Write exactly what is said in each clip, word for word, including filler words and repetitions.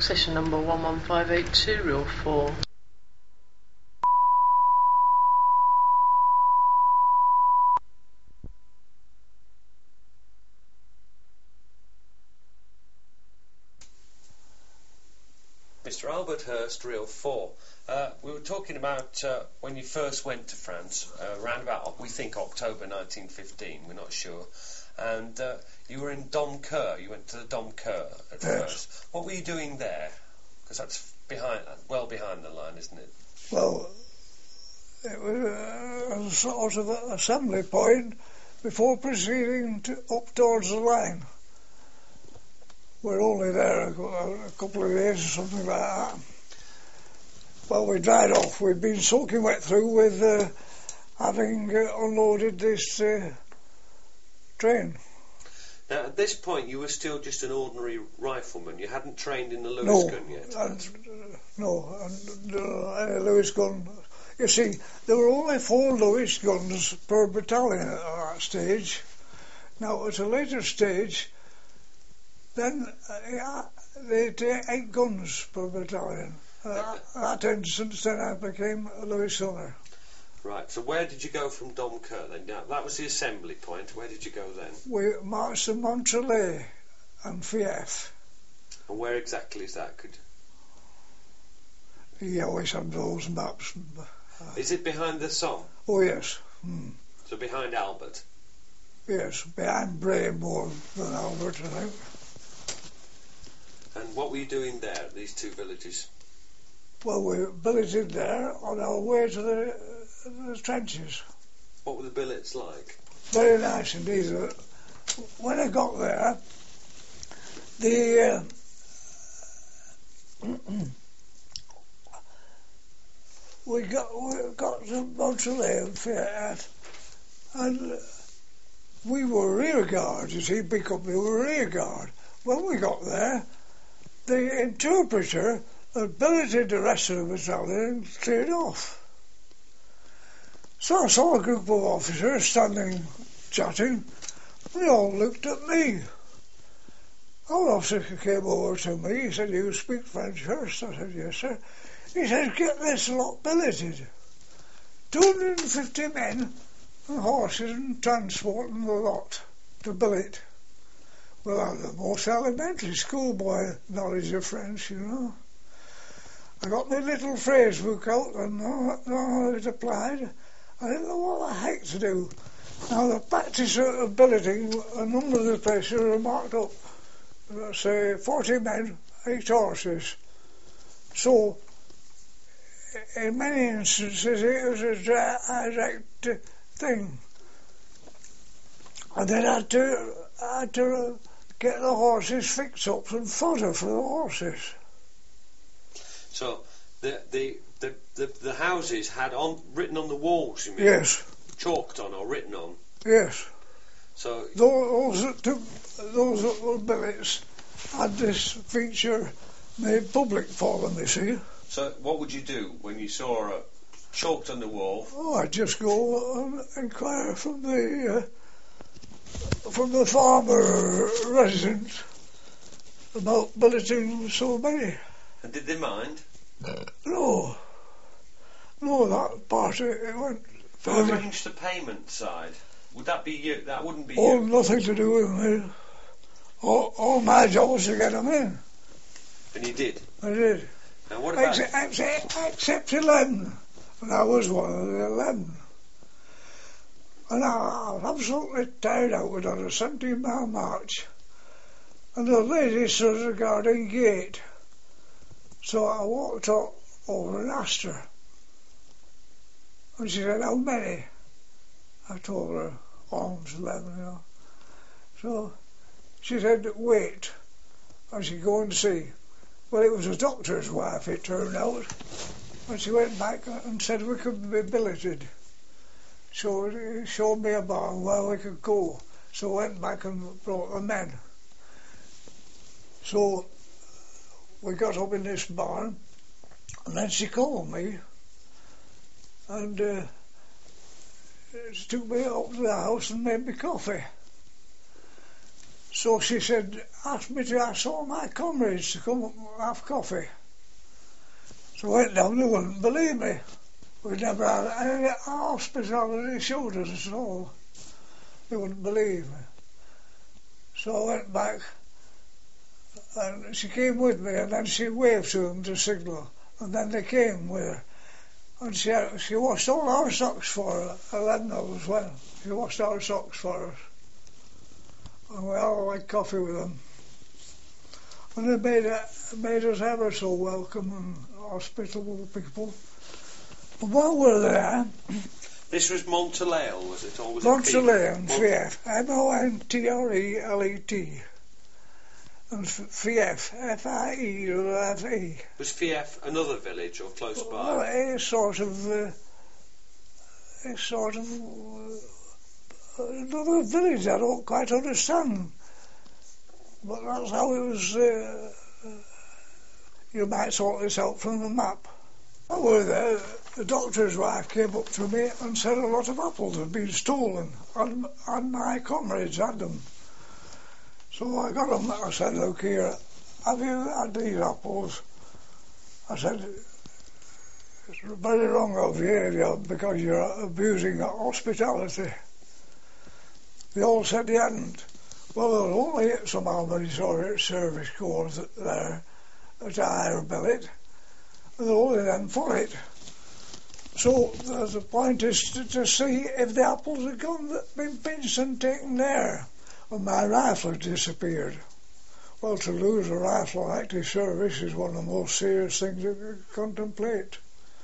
Session number one one five eight two, reel four. Mister Albert Hurst, reel four. Uh, we were talking about uh, when you first went to France, uh, around about, we think, October nineteen fifteen, we're not sure. And uh, you were in Domcoeur, you went to the Domcoeur at Yes. first. What were you doing there? Because that's behind, well behind the line, isn't it? Well, it was a sort of an assembly point before proceeding to, up towards the line. We're only there a, a couple of days or something like that. Well, we dried off. We'd been soaking wet through with uh, having uh, unloaded this uh, train. Now, at this point, you were still just an ordinary rifleman. You hadn't trained in the Lewis No, gun yet. and, uh, no, and uh, any Lewis gun. You see, there were only four Lewis guns per battalion at that stage. Now, at a later stage, then uh, yeah, they take eight guns per battalion. Uh, at that instance, then I became a Lewis gunner. Right, so where did you go from Domcoeur then? Now, that was the assembly point. Where did you go then? We marched to Montrelais and Fief. And where exactly is that? Could He always had those maps. Uh, Is it behind the Somme? oh, yes. Hmm. So behind Albert? Yes, behind Bray more than Albert, I think. And what were you doing there at these two villages? Well, we billeted there on our way to the, the trenches. What were the billets like? Very nice indeed. Uh, When I got there, the uh, we got we got to Montrelais and Fiat, and uh, we were rear guard. You see, because we were rear guard. When we got there, the interpreter had billeted the rest of the battalion and cleared off. So I saw a group of officers standing chatting. They all looked at me. Our officer came over to me. He said, "You speak French first?" I said, "Yes, sir." He said, "Get this lot billeted. two hundred fifty men and horses and transport and the lot to billet." Well, I had the most elementary schoolboy knowledge of French, you know. I got my little phrase book out and know how it applied. I didn't know what the heck to do. Now, the practice of billeting, a number of the places were marked up. Uh, say, forty men, eight horses. So, in many instances, it was a direct uh, thing. And then I had to, I had to uh, get the horses fixed up and fodder for the horses. So the the the, the, the houses had on written on the walls, you mean? Yes. Chalked on or written on? Yes. So Those, those that took those that were billets had this feature made public for them, you see. So what would you do when you saw a chalked on the wall? Oh, I'd just go and inquire from the uh, from the farmer resident about billeting so many. And did they mind? No. No, that part, it, it went Who fairly... arranged the payment side? Would that be you? That wouldn't be Oh, you. nothing to do with me. All, all my job was to get them in. And you did. I did. And what about? Except, except, except eleven. And I was one of the eleven. And I, I was absolutely tired out. We'd done a seventeen mile march. And the lady stood at the garden gate. So I walked up over and asked her. And she said, "How many?" I told her, almost eleven, you know. So she said, "Wait." I should go and see. Well, it was a doctor's wife, it turned out. And she went back and said we could be billeted. So he showed me a barn where we could go. So I went back and brought the men. So we got up in this barn, and then she called me, and uh, she took me up to the house and made me coffee. So she said, asked me to ask all my comrades to come up and have coffee. So I went down, they wouldn't believe me. We never had any hospitality showed us at all. They wouldn't believe me. So I went back, and she came with me, and then she waved to them to signal, and then they came with her. And she, had, she washed all our socks for her, eleven of us went. She washed our socks for us. And we all had coffee with them. And they made, it, made us ever so welcome and hospitable people. And while we were there... This was Montrelet, was it? Or was Montrelet, it Fief. M O N T R E L E T. And Fief, F I E or F E. Was Fief another village or close by? Well, it's sort of... Uh, it's sort of... Uh, another village I don't quite understand. But that's how it was... Uh, uh, you might sort this out from the map. While we were there, the doctor's wife came up to me and said a lot of apples had been stolen, and, and my comrades had them. So I got them. I said, look here, have you had these apples? I said, it's very wrong of you because you're abusing hospitality. They all said they hadn't. Well, there was only some Albany service corps there at a higher billet. And only then for it. So the point is to, to see if the apples had gone, been pinched and taken there. And my rifle had disappeared. Well, to lose a rifle in active service is one of the most serious things you could contemplate.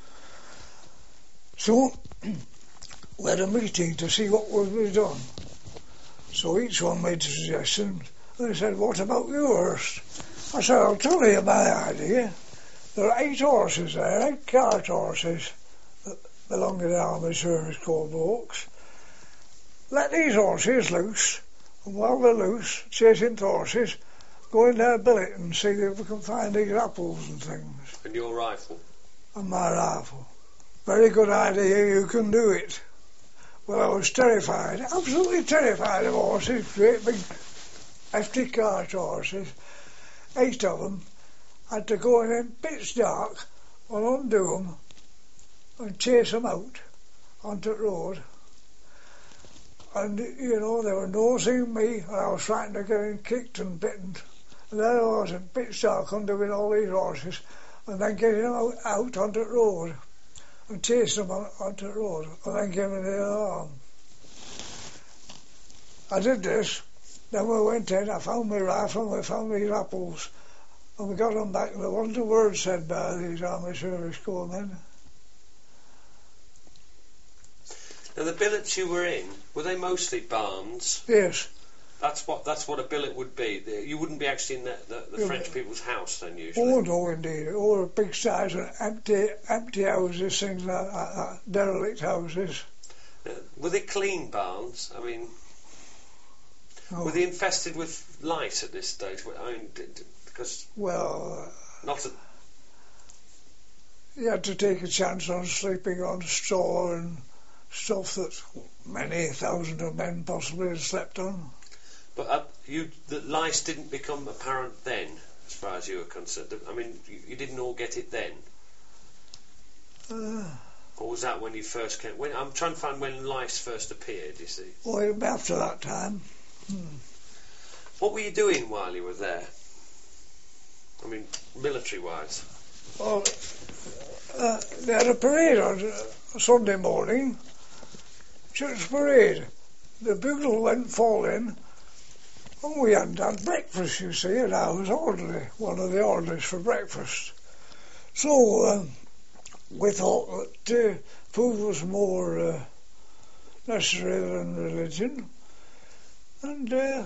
So we had a meeting to see what would be done. So each one made a suggestion. They said, what about yours? I said, I'll tell you my idea. There are eight horses there, eight cart horses that belong to the Army Service Corps blokes. Let these horses loose, and while they're loose, chasing the horses, go in their billet and see if we can find these apples and things. And your rifle? And my rifle. Very good idea, you can do it. Well, I was terrified, absolutely terrified of horses, great big hefty cart horses, eight of them. Had to go in in pitch dark and undo them and chase them out onto the road. And, you know, they were nosing me and I was frightened of getting kicked and bitten. And there I was in pitch dark undoing all these horses and then getting them out, out onto the road and chasing them on, onto the road and then giving the alarm. I did this. Then we went in, I found my rifle and we found these apples. And we got them back, and there wasn't a word said by these Army Service Corps men. Now, the billets you were in, were they mostly barns? Yes. That's what that's what a billet would be. You wouldn't be actually in the, the, the yeah. French people's house then, usually? Oh, no, indeed. Or big size and empty, empty houses, things like that, derelict houses. Uh, were they clean barns? I mean, no. Were they infested with lice at this stage? I mean, did, Because well, not a... you had to take a chance on sleeping on straw and stuff that many thousands of men possibly had slept on. But uh, you, the lice didn't become apparent then, as far as you were concerned. I mean, you, you didn't all get it then? Uh, or was that when you first came? When, I'm trying to find when lice first appeared, you see. Well, after that time. Hmm. What were you doing while you were there? I mean, military-wise. Well, uh, they had a parade on uh, Sunday morning, church parade. The bugle went falling, and we hadn't had breakfast, you see, and I was orderly, one of the orderlies for breakfast. So um, we thought that uh, food was more uh, necessary than religion, and uh,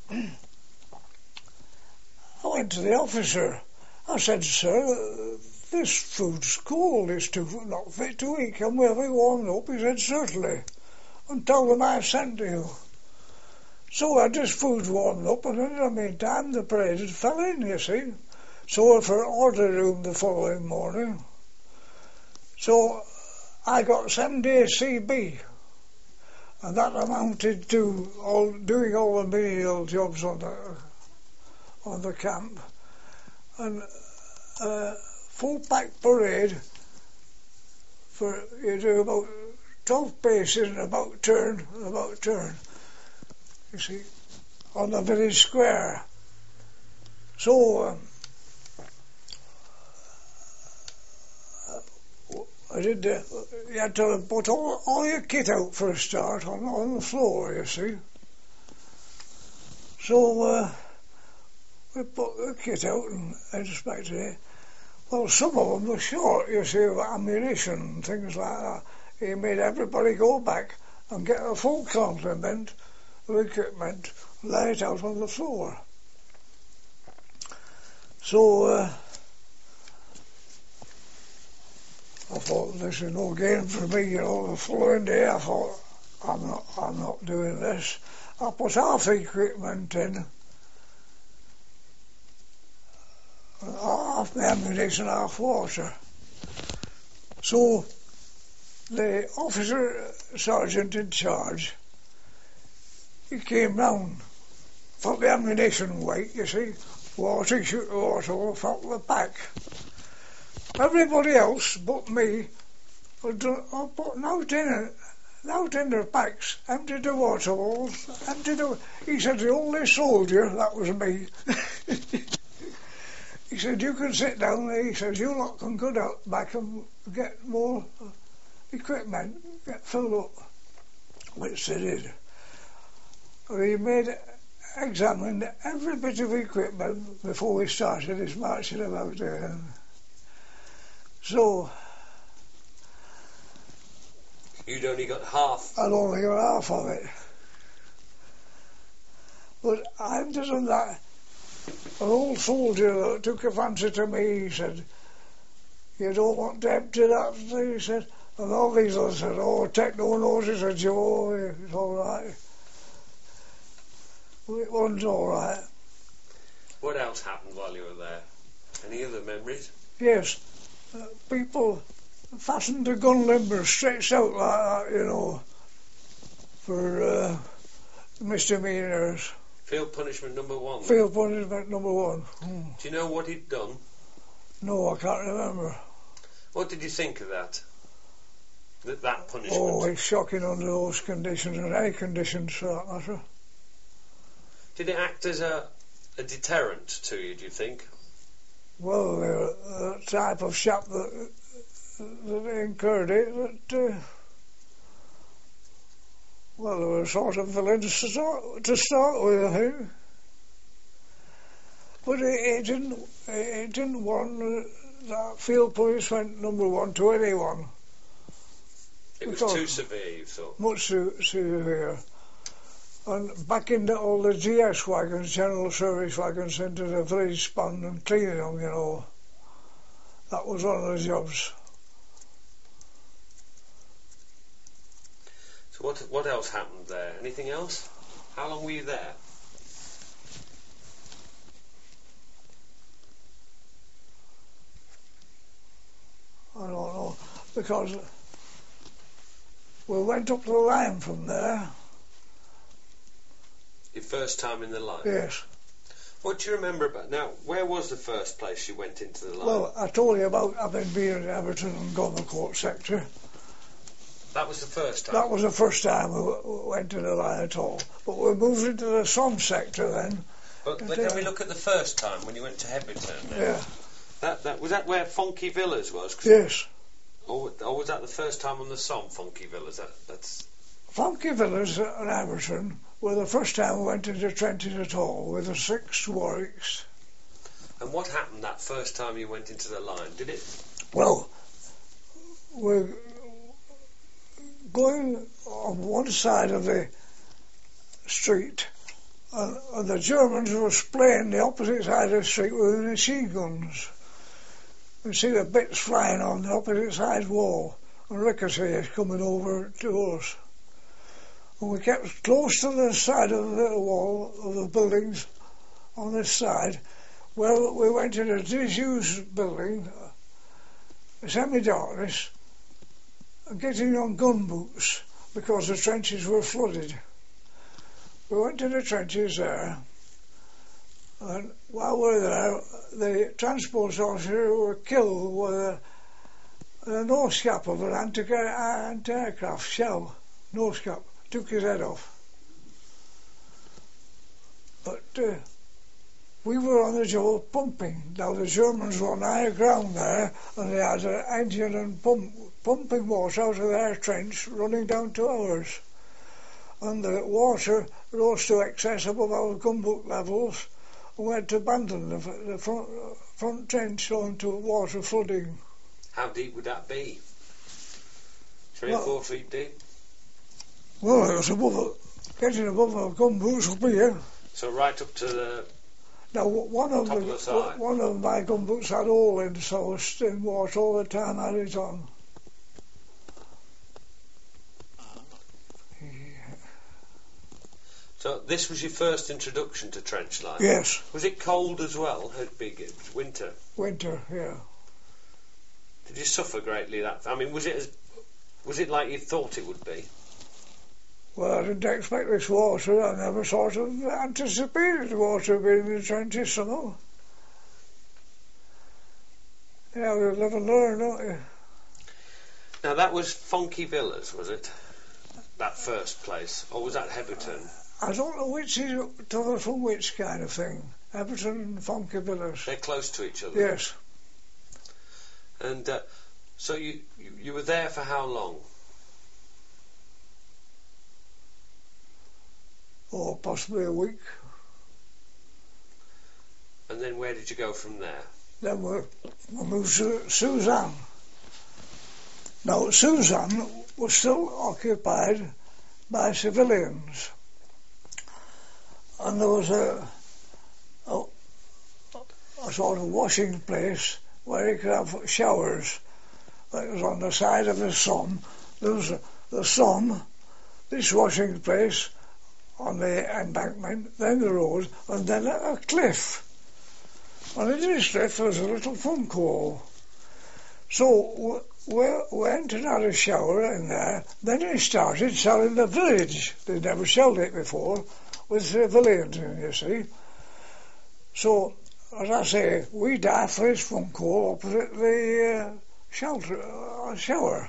I went to the officer. I said, sir, this food's cold, it's too, not fit to eat, can we have it warmed up? He said, certainly, and tell them I've sent to you. So I had this food warmed up, and in the meantime the parade had fell in, you see. So for order room the following morning. So I got seven days C B, and that amounted to all doing all the menial jobs on the on the camp, and uh, full back parade for you do about twelve paces and about turn, about turn. You see, on the village square. So um, I did. Uh, you had to put all, all your kit out for a start on on the floor. You see. So uh, we put the kit out and inspected it. Well, some of them were short, you see, of ammunition and things like that. He made everybody go back and get a full complement of equipment, lay it out on the floor. So uh, I thought, this is no gain for me, you know. The following day I thought, I'm not, I'm not doing this. I put half the equipment in, half the ammunition, half water. So the officer sergeant in charge, he came round for the ammunition weight, you see, water, shoot the water, felt the pack. Everybody else but me had done, oh, put out in, out in their packs, emptied the water bottles, emptied the... He said, the only soldier, that was me. He said, you can sit down there. He said, you lot can go out back and get more equipment, get filled up. Which they did. We made, examined every bit of equipment before we started this marching about there. So... You'd only got half. I'd only got half of it. But after that, an old soldier that took a fancy to me, he said, you don't want to empty that, he said. And all these others said, oh, take no notice of Joe, it's all right. Well, it wasn't all right. What else happened while you were there? Any other memories? Yes, uh, people fastened the gun limber stretched out like that, you know, for uh, misdemeanors. Field punishment number one. Field punishment number one. Hmm. Do you know what he'd done? No, I can't remember. What did you think of that? That, that punishment? Oh, it's shocking under those conditions, and any conditions for that matter. Did it act as a, a deterrent to you, do you think? Well, the uh, type of chap that, that incurred it, that... Uh, well, they were sort of villains to start, to start with, I think. But it, it didn't it didn't want uh, that field punishment number one to anyone. It was too severe, you thought? Much too severe. And back into all the G S wagons, general service wagons, into the village span and cleaning them, you know. That was one of the jobs. So what what else happened there? Anything else? How long were you there? I don't know, because we went up the line from there. Your first time in the line? Yes. What do you remember about... Now, where was the first place you went into the line? Well, I told you about having been in Everton and Gunnercourt sector. That was the first time? That was the first time we went to the line at all. But we moved into the Somme sector then. But, but then we look at the first time when you went to Hebburton. Yeah. That, that, was that where Funky Villas was? Yes. Or, or was that the first time on the Somme, Funky Villas? That, that's... Funky Villas and Everton were the first time we went into Trenton at all, with the six Warwicks. And what happened that first time you went into the line? Did it... Well, we're going on one side of the street, and, and the Germans were spraying the opposite side of the street with machine guns. We see the bits flying on the opposite side wall, and ricochets coming over to us. And we kept close to the side of the little wall of the buildings on this side. Well, we went in a disused building, semi-darkness, and getting on gun boots, because the trenches were flooded. We went to the trenches there, and while we were there, the transport officer were killed with a, a nose cap of an anti- anti-aircraft shell. Nose cap. Took his head off. But uh, we were on the job of pumping. Now the Germans were on higher ground there, and they had an engine and pump, pumping water out of their trench running down to ours. And the water rose to excess above our gumboot levels, and we had to abandon the, the front, front trench onto water flooding. How deep would that be? Three well, or four feet deep? Well, it was above, getting above our gumboots up here. So right up to the now one of top the, of the side. one of my gumboots had all in, so I was in water all the time I had it on. So this was your first introduction to trench life? Yes. Was it cold as well? How big? It was winter? Winter, yeah. Did you suffer greatly that? I mean, was it as was it like you thought it would be? Well, I didn't expect this water. I never sort of anticipated water being in the trenches somehow. Yeah, you live and learn, don't you? Now that was Funky Villas, was it? That first place, or was that Heberton? I don't know which is to from which kind of thing. Heberton and Funky Villas. They're close to each other. Yes. And uh, so you, you you were there for how long? Or possibly a week. And then where did you go from there? Then we, we moved to Suzanne. Now, Suzanne was still occupied by civilians. And there was a, a, a sort of washing place where you could have showers. It was on the side of the Somme. There was a, the Somme, this washing place, on the embankment, then the road, and then a, a cliff. And in this cliff there was a little funk hole. So we went and had a shower in there. Then they started selling the village. They'd never sold it before, with civilians in, you see. So, as I say, we dived for this funk hole opposite the uh, shelter, uh, shower.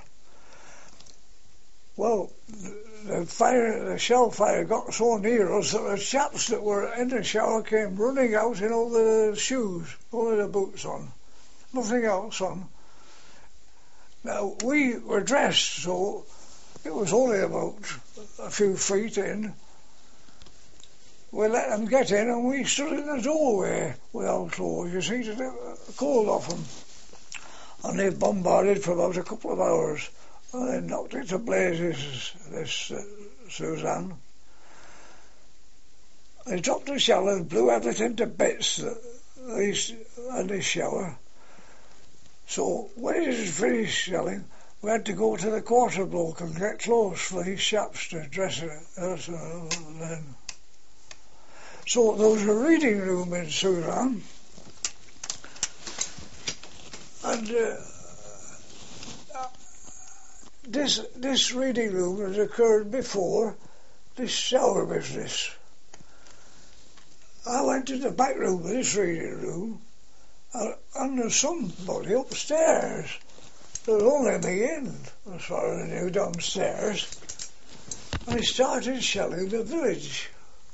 Well, the fire, the shell fire got so near us that the chaps that were in the shower came running out in all the shoes, all the boots on, nothing else on. Now, we were dressed, so it was only about a few feet in. We let them get in, and we stood in the doorway with our clothes, you see, to get the cold off them. And they bombarded for about a couple of hours. And they knocked it to blazes, this uh, Suzanne. They dropped a shell and blew everything to bits uh, these, in this shower. So when it was finished shelling, we had to go to the quarter block and get clothes for these chaps to dress it. Uh, so, then. so there was a reading room in Suzanne. And uh, This this reading room has occurred before this shower business. I went to the back room of this reading room, and, and there's somebody upstairs. There was only me in, as far as I knew, downstairs. And he started shelling the village.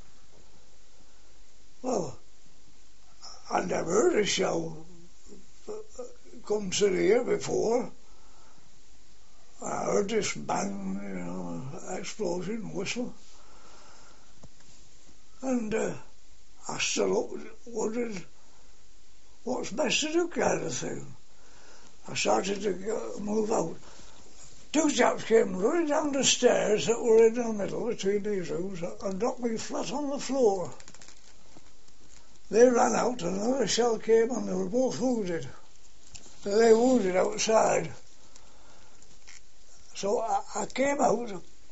Well, I'd never heard a shell come to the ear before. I heard this bang, you know, explosion, whistle. And uh, I still wondered what's best to do kind of thing. I started to go, move out. Two chaps came running down the stairs that were in the middle between these rooms and knocked me flat on the floor. They ran out and another shell came and they were both wounded. They lay wounded outside. So I, I came out,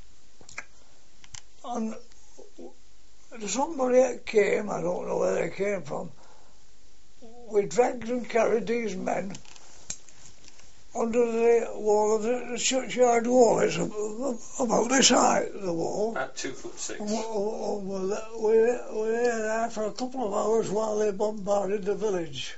and somebody came, I don't know where they came from, we dragged and carried these men under the wall of the, the churchyard wall. It's about this height, the wall. About two foot six. And we, we, we, we were there for a couple of hours while they bombarded the village.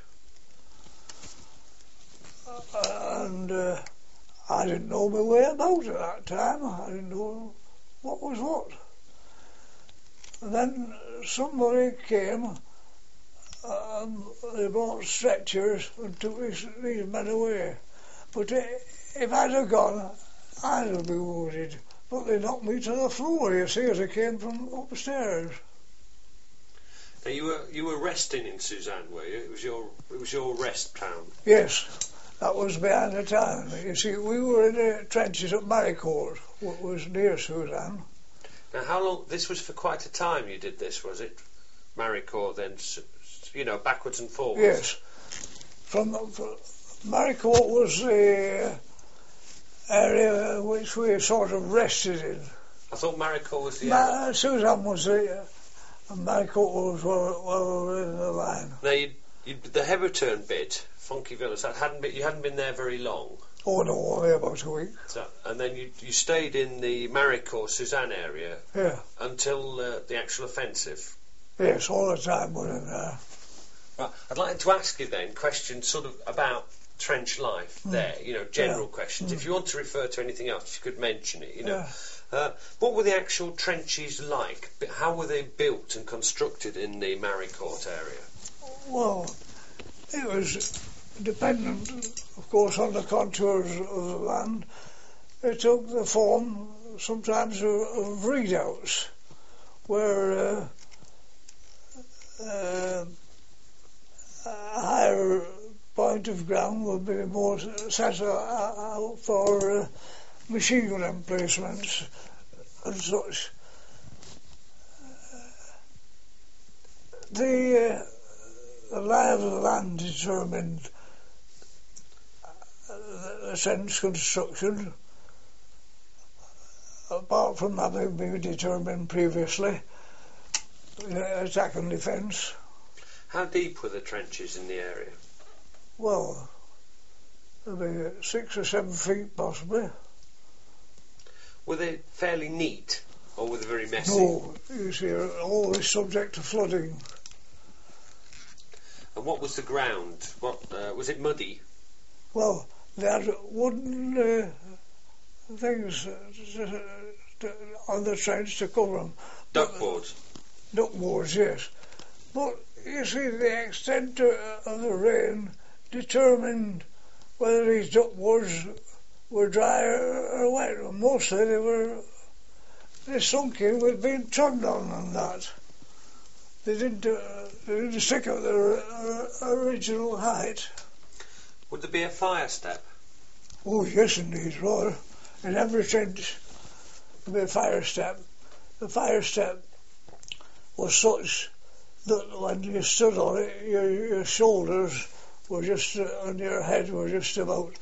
Uh, and uh, I didn't know my way about at that time. I didn't know what was what. And then somebody came, um, they brought stretchers and took these, these men away. But if I'd have gone, I'd have been wounded. But they knocked me to the floor, you see, as I came from upstairs. Now you were you were resting in Suzanne, were you? It was your it was your rest town. Yes, that was behind the town. You see, we were in the trenches at Maricourt, which was near Suzanne. Now, how long? This was for quite a time. You did this, was it? Maricourt, then, you know, backwards and forwards. Yes, from, from Maricourt was the area which we sort of rested in. I thought Maricourt was the Ma- area. Suzanne was the, and Maricourt was well, well in the line. Now, you, you, the Heberton bit, Funky Villas, that hadn't been, you hadn't been there very long. Oh no, only about a week. So, and then you you stayed in the Maricourt, Suzanne area. Yeah. Until uh, the actual offensive. Yes, all the time we're in there. Right. I'd like to ask you then questions sort of about trench life mm. there, you know, general yeah. questions. Mm. If you want to refer to anything else, you could mention it, you know. Yeah. Uh, what were the actual trenches like? How were they built and constructed in the Maricourt area? Well, it was dependent, of course, on the contours of the land. It took the form, sometimes, of, of readouts, where uh, uh, a higher point of ground would be more set out for uh, machine gun emplacements and such. The, uh, the lie of the land determined the trench construction, apart from having been determined previously, attack and defence. How deep were the trenches in the area? Well, maybe six or seven feet possibly. Were they fairly neat, or were they very messy? No, you see, always subject to flooding. And what was the ground? What uh, was it muddy? Well, they had wooden uh, things uh, to, on the trench to cover them. Duckboards? Duckboards, yes. But, you see, the extent of the rain determined whether these duckboards were dry or, or wet. Mostly they were they sunk in with being trodden on and that. They didn't, uh, they didn't stick at their uh, original height. Would there be a fire step? Oh, yes, indeed, rather. In every trench there'd be a fire step. The fire step was such that when you stood on it, your, your shoulders were just, uh, and your head were just about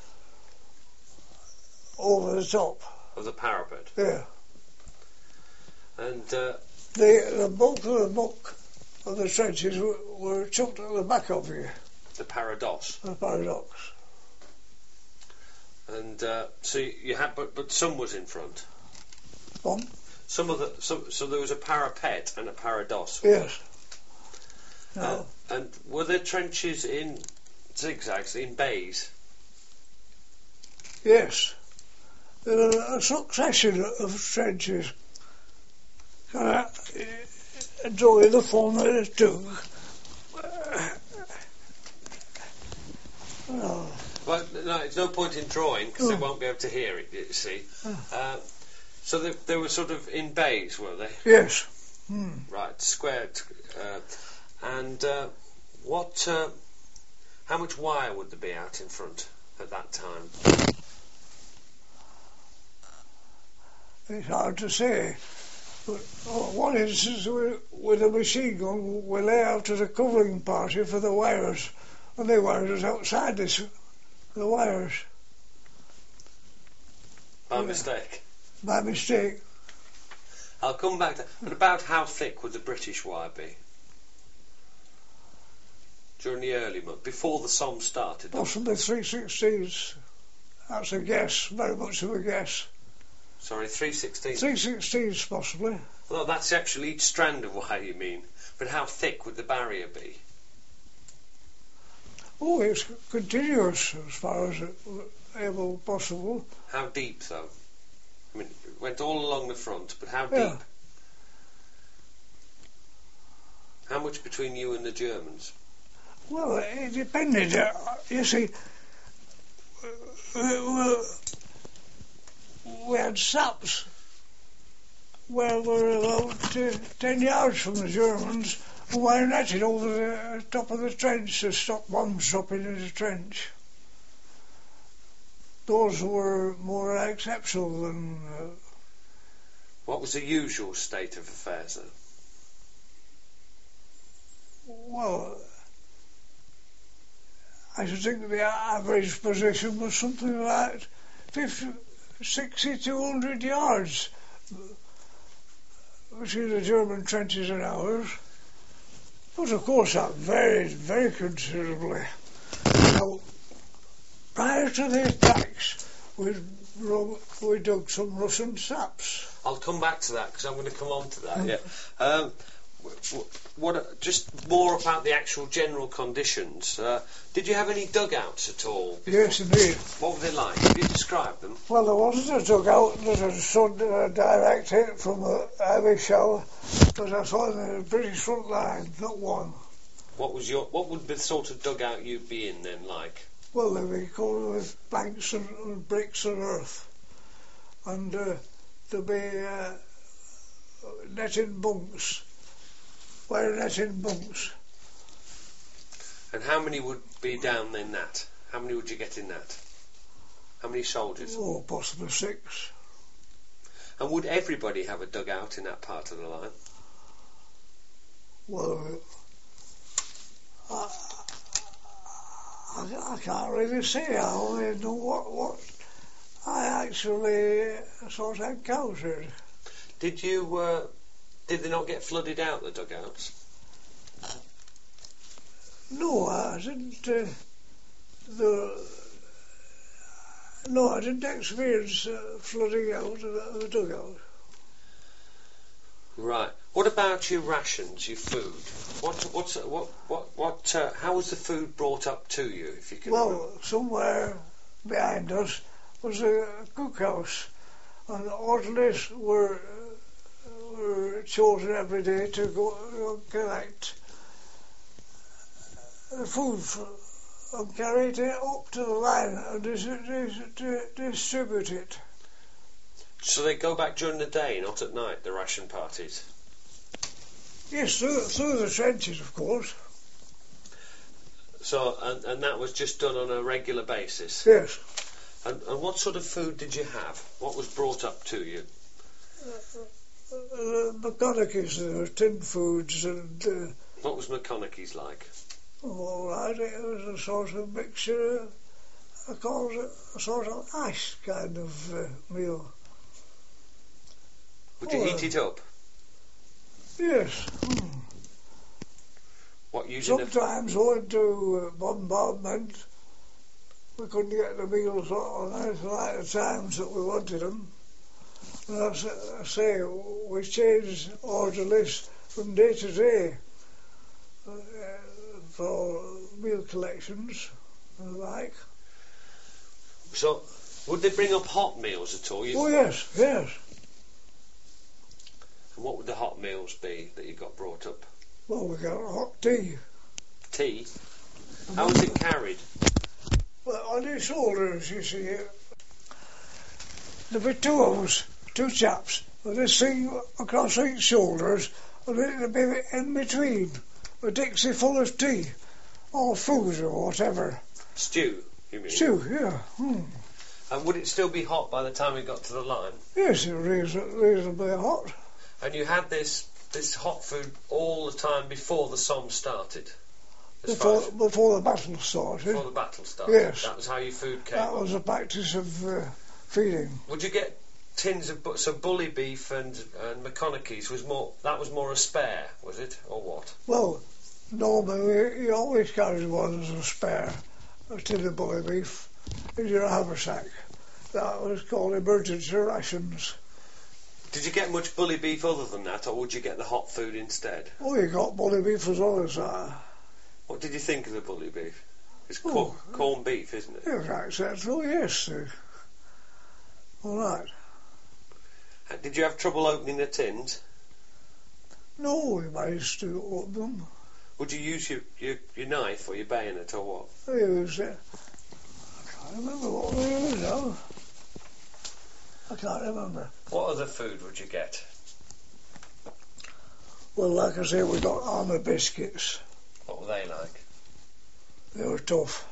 over the top. Of the parapet? Yeah. And uh, the, the bulk of the muck of the trenches were, were chucked at the back of you. The parados? The paradox. And uh, so you had, but but some was in front. One. Some of the so so there was a parapet and a parados. Yes. No. Uh, and were there trenches in zigzags, in bays? Yes. There were a succession of trenches. Can I enjoy the form that it took? Oh. Well, no, it's no point in drawing because oh. they won't be able to hear it, you see. Oh. Uh, so they, they were sort of in bays, were they? Yes. Hmm. Right, squared. Uh, and uh, what? Uh, how much wire would there be out in front at that time? It's hard to say. But oh, one instance, we, with a machine gun, we lay out as a covering party for the wires, and they wires us outside this, the wires. By yeah. mistake? By mistake. I'll come back to but about how thick would the British wire be? During the early months, before the Somme started? Possibly three sixteenths. That's a guess, very much of a guess. Sorry, three sixteen. three sixteens possibly. Well, that's actually each strand of wire you mean. But how thick would the barrier be? Oh, it's continuous as far as it able possible. How deep, though? I mean, it went all along the front, but how Yeah. deep? How much between you and the Germans? Well, it depended. Uh, you see, we, we, we had saps where we were about uh, ten yards from the Germans, and bayoneted over the top of the trench to stop bombs dropping in the trench. Those were more exceptional than... Uh, What was the usual state of affairs then? well, I should think the average position was something like fifty, sixty to one hundred yards between the German trenches and ours. But of course that varied very considerably. Now, prior to the attacks, we we dug some Russian saps. I'll come back to that because I'm going to come on to that. Yeah. Um, what, what? Just more about the actual general conditions. Uh, did you have any dugouts at all? Yes, indeed. What were they like? Could you describe them? Well, there wasn't a dugout that had stood a direct hit from a heavy shell, but I saw in the British front line, not one. What was your? What would the sort of dugout you'd be in then like? Well, they'd be covered with planks and, and bricks and earth, and uh, there'd be uh, netting bunks, wire netting bunks. And how many would be down in that? How many would you get in that? How many soldiers? Oh, possibly six. And would everybody have a dugout in that part of the line? Well, I, I, I can't really say. I only know what, what I actually sort of encountered. Did you? Uh, did they not get flooded out, the dugouts? No, I didn't. Uh, the no, I didn't experience uh, flooding out of the, of the dugout. Right. What about your rations, your food? What, what's, what, what, what? Uh, how was the food brought up to you, if you can? Well, remember? somewhere behind us was a cookhouse, and the orderlies were uh, were chosen every day to go and collect the food for, and carry it up to the line and dis- dis- distribute it. So they go back during the day, not at night, the ration parties? Yes, through, through the trenches, of course. So, and, and that was just done on a regular basis? Yes. And, and what sort of food did you have? What was brought up to you? Uh, uh, McConaughey's, there were tin foods and... Uh, What was McConaughey's like? all right, it was a sort of mixture, I call it a sort of ash kind of uh, meal. Would you Oh, heat it up? Yes. Hmm. What, using Sometimes owing to uh, bombardment, we couldn't get the meals on anything like the times that we wanted them. And as I say, we changed orderlies from day to day uh, for meal collections and the like. a... So, would they bring up hot meals at all? You, Oh yes, yes. And what would the hot meals be that you got brought up? Well, we got hot tea. Tea? How was it carried? Well, on his shoulders, you see. There'd be two of us, two chaps, with this thing across each shoulders, and it'd be in between, a dixie full of tea, or food or whatever. Stew, you mean? Stew, yeah. Hmm. And would it still be hot by the time we got to the line? Yes, it was reason- reasonably hot. And you had this this hot food all the time before the Somme started? As Before, far as, before the battle started. before the battle started? Yes. That was how your food came? That was a practice of uh, feeding. Would you get tins of... Bu- so bully beef and, and McConaughey's was more... That was more a spare, was it? Or what? Well, normally you always carried one as a spare, a tin of bully beef. in your haversack. That was called emergency rations. Did you get much bully beef other than that, or would you get the hot food instead? Oh, you got bully beef as well as that. What did you think of the bully beef? It's Oh. cor- corned beef, isn't it? It was acceptable, yes. uh, All right. Uh, Did you have trouble opening the tins? No, we managed to open them. Would you use your, your, your knife or your bayonet or what? We used it. I can't remember what we used now. I can't remember. What other food would you get? Well, like I say, we got army biscuits. What were they like? They were tough.